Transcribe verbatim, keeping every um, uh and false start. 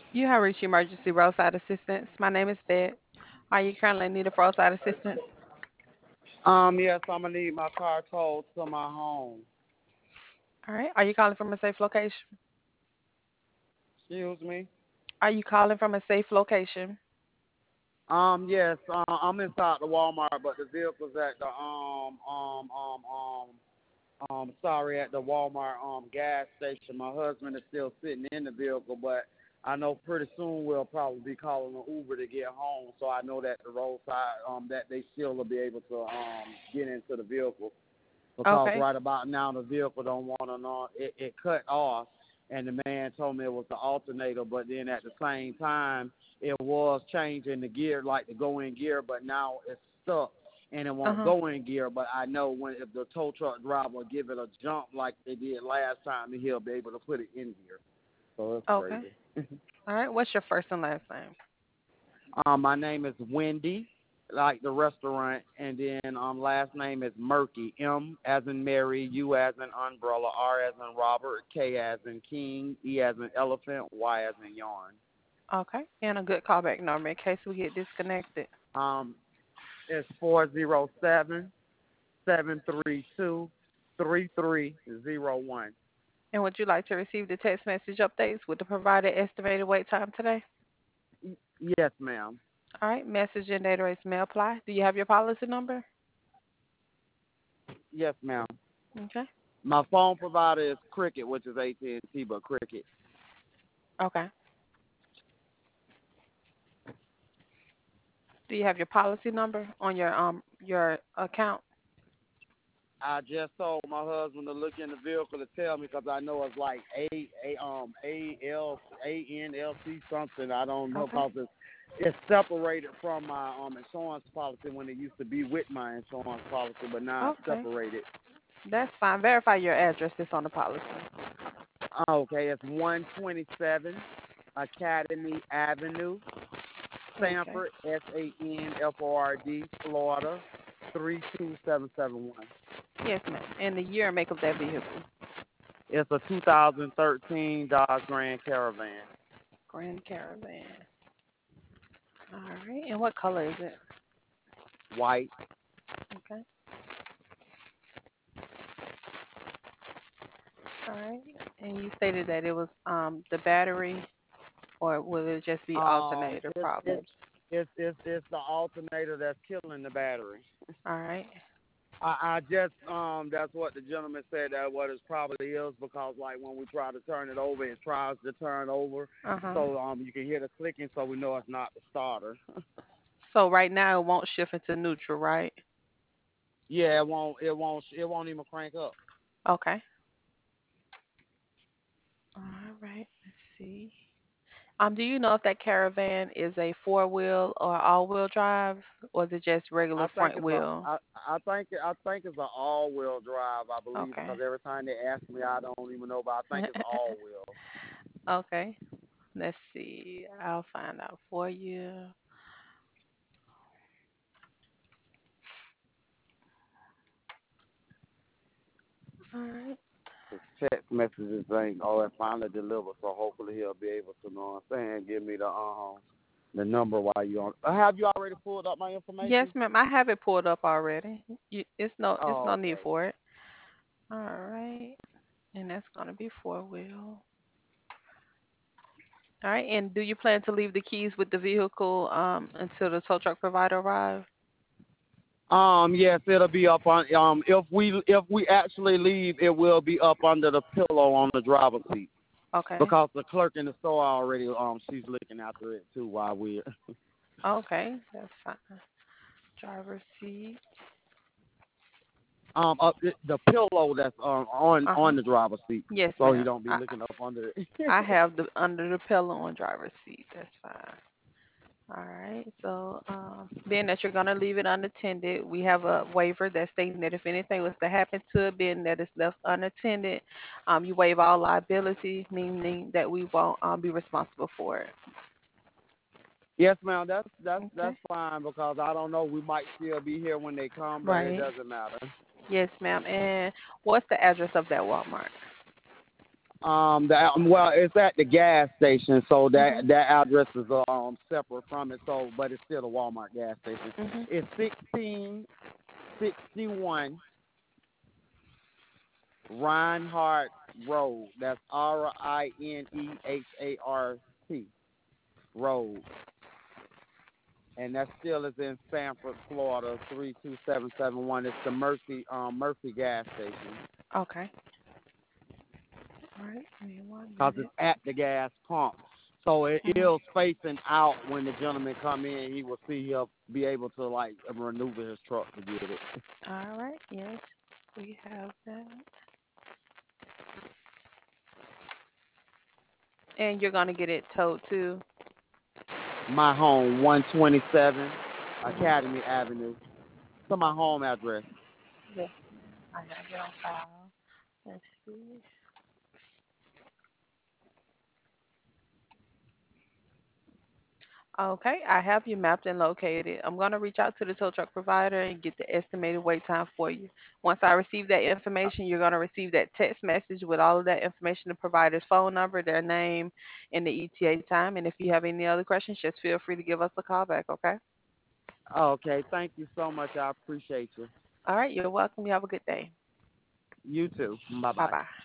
You have reached emergency roadside assistance. My name is Beth. Are you currently in need of roadside assistance? Um, yes, I'm gonna need my car towed to my home. All right. Are you calling from a safe location? Excuse me. Are you calling from a safe location? Um, yes, uh, I'm inside the Walmart, but the vehicle's at the um um um um um sorry at the Walmart um gas station. My husband is still sitting in the vehicle, but I know pretty soon we'll probably be calling an Uber to get home. So I know that the roadside um that they still will be able to um get into the vehicle. Because Okay. right about now the vehicle don't want to know it, it cut off, and the man told me it was the alternator, but then at the same time it was changing the gear, like the go in gear, but now it's stuck and it Uh won't huh. go in gear. But I know when if the tow truck driver will give it a jump like they did last time, then he'll be able to put it in gear. So it's Okay. crazy. All right. What's your first and last name? Um, my name is Wendy, like the restaurant, and then um, last name is Murky. M as in Mary, U as in umbrella, R as in Robert, K as in King, E as in elephant, Y as in yarn. Okay. And a good callback number in case we get disconnected. Um, it's four zero seven seven three two three three zero one. And would you like to receive the text message updates with the provided estimated wait time today? Yes, ma'am. All right. Message and data rates may apply. Do you have your policy number? Yes, ma'am. Okay. My phone provider is Cricket, which is A T and T, but Cricket. Okay. Do you have your policy number on your um your account? I just told my husband to look in the vehicle to tell me because I know it's like A A um A L A N L C something. I don't know Okay. because it's it's separated from my um insurance policy when it used to be with my insurance policy, but now it's Okay. separated. That's fine. Verify your address that's on the policy. Okay, it's one twenty seven Academy Avenue, Okay. Sanford, S A N F O R D, Florida, three two seven seven one. Yes, ma'am. And the year and make of that vehicle. It's a two thousand thirteen Dodge Grand Caravan. Grand Caravan. All right. And what color is it? White. Okay. All right. And you stated that it was um the battery, or will it just be Um, alternator it's it's problems? it's it's it's the alternator that's killing the battery. All right. I, I just um that's what the gentleman said that what it probably is because like when we try to turn it over, it tries to turn over, Uh huh. so um you can hear the clicking, so we know it's not the starter. So right now it won't shift into neutral, right? Yeah, it won't it won't it won't even crank up. Okay. All right. Let's see. Um, do you know if that Caravan is a four wheel or all wheel drive, or is it just I regular think front it's a wheel? I I think I think it's an all wheel drive, I believe, because Okay. every time they ask me, I don't even know, but I think it's all wheel. Okay. Let's see. I'll find out for you. All right. His text messages ain't all that finally delivered, so hopefully he'll be able to, know what I'm saying, give me the um the number while you on. Uh, Have you already pulled up my Yes, information? ma'am. I have it pulled up already. You, it's no, it's no Oh, need okay. for it. All right. And that's gonna be four wheel. All right. And do you plan to leave the keys with the vehicle um until the tow truck provider arrives? Um, yes, it'll be up on. Um, if we if we actually leave, it will be up under the pillow on the driver's seat Okay. because the clerk in the store already um she's looking after it too while we're Okay. That's fine. Driver's seat. um up the pillow that's um on Uh huh. on the driver's seat, Yes, so he ma'am. don't be I looking up under it. I have the under the pillow on driver's seat. That's fine. All right. So, um, being that you're gonna leave it unattended, we have a waiver that's stating that if anything was to happen to it, being that it's left unattended, um, you waive all liability, meaning that we won't um, be responsible for it. Yes, ma'am. That's that's Okay. that's fine because I don't know. We might still be here when they come, but it Right. doesn't matter. Yes, ma'am. And what's the address of that Walmart? Um, the um, well, it's at the gas station, so that Mhm. that address is um separate from it. So, but it's still a Walmart gas station. Mhm. It's sixteen sixty one Reinhardt Road. That's R I N E H A R T Road, and that still is in Sanford, Florida, three two seven seven one. It's the Murphy um Murphy gas station. Okay. All right. Give me one Because it's minute. at the gas pump. So it Mhm. is facing out when the gentleman come in. He will see he'll be able to like maneuver his truck to get it. All right. Yes, we have that. And you're gonna get it towed too. My home, one twenty-seven Mhm. Academy Avenue. To my home address. Yes, I have it on file. Let's see. Okay, I have you mapped and located. I'm going to reach out to the tow truck provider and get the estimated wait time for you. Once I receive that information, you're going to receive that text message with all of that information, the provider's phone number, their name, and the E T A time. And if you have any other questions, just feel free to give us a call back, okay? Okay, thank you so much. I appreciate you. All right, you're welcome. You have a good day. You too. Bye Bye bye. bye.